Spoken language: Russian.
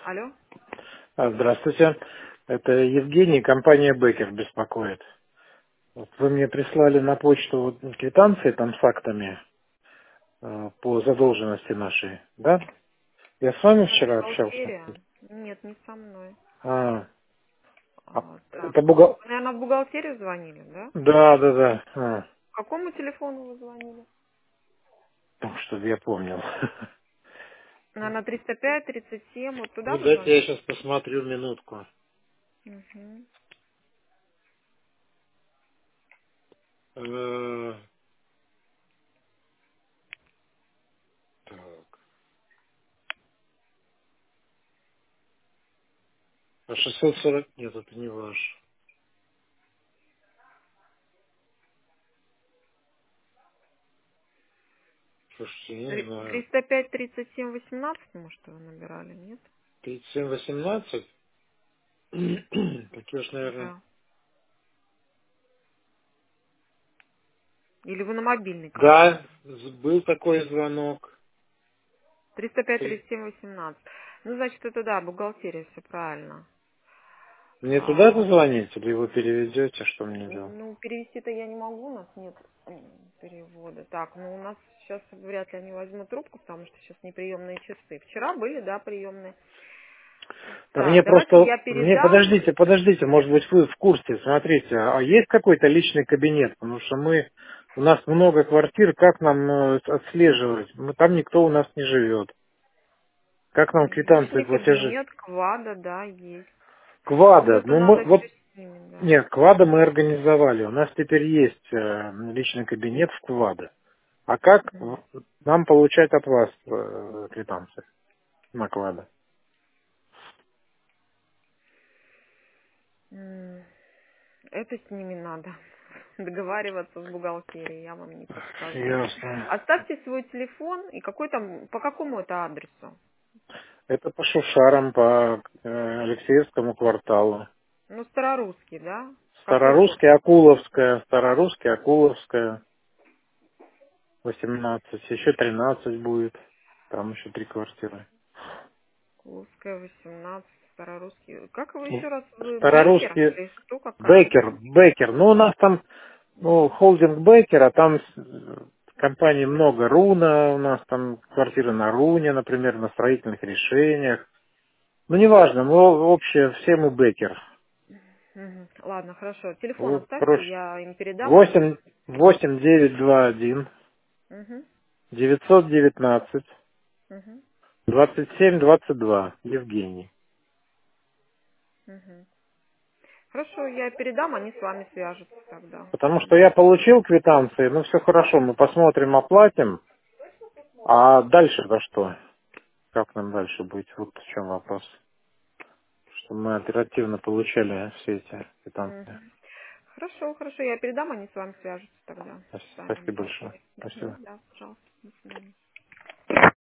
Алло. Здравствуйте. Это Евгений, компания Бекер беспокоит. Вот вы мне прислали на почту вот квитанции там с фактами по задолженности нашей, да? Я с вами Это вчера общался. бухгалтерия? Нет, не со мной. А, Так. это бухгалтер. Вы, наверное, в бухгалтерию звонили, да? Да, да, да. К какому телефону вы звонили? Чтобы я помнил. На 305-37, вот туда Ну, вы дайте я звонили? сейчас посмотрю минутку. Угу. Э, Так. 640. Нет, это не ваш. Слушайте, я не знаю. 305-37-18, может, вы набирали, нет? 3718. Такие уж, наверное. Да. Или вы на мобильный как-то? Да, был такой звонок. Три- 305-37-18. Ну, значит, это да, бухгалтерия, все правильно. Мне туда А, позвонить или вы переведете, что мне делать? Ну, перевести-то я не могу, у нас нет перевода. Так, ну у нас сейчас вряд ли они возьмут трубку, потому что сейчас неприемные часы. Вчера были, да, приемные. Да Так, мне давайте просто, я мне передам. подождите, может быть вы в курсе, смотрите, а есть какой-то личный кабинет? Потому что у нас много квартир, как нам отслеживать? Там никто у нас не живет. Как нам квитанции, Личный платежи? кабинет, квада, да, есть. Ну, Квада, это надо вот, все с ними, да. нет, Квада мы организовали, у нас теперь есть личный кабинет в Квада. А как нам получать от вас квитанции на Квада? М, Это с ними надо договариваться с бухгалтерией, я вам не подскажу. Ясно. Оставьте свой телефон и какой там, по какому это адресу? Это по Шушарам, по Алексеевскому кварталу. Ну, старорусский, да? Кафе Старорусский, Шушера. Старорусский, Акуловская, 18, еще 13 будет. Там еще 3 квартиры. Курская, 18, Старорусский. Как вы еще раз? Вы Бекер Старорусский, или что какая? Бекер. Ну, у нас там, холдинг Бекер, а там компаний много. Руна, у нас там квартиры на Руне, например, на строительных решениях. Ну, неважно, но общее, все мы Бекер. Мгм. Ладно, хорошо. Телефон Вот, оставьте, проще. я им передам, они вас... 8 921 Угу, 919 угу, 27 22. Евгений. угу. Хорошо, я передам, они с вами свяжутся тогда. Потому что я получил квитанции, ну все хорошо, мы посмотрим, оплатим. А дальше-то что? Как нам дальше быть? Вот в чем вопрос. Чтобы мы оперативно получали все эти квитанции. Мгм. Хорошо, хорошо, я передам, они с вами свяжутся тогда. Сами Спасибо большое. бухгалтерия. Спасибо. Мгм, да, пожалуйста. До свидания.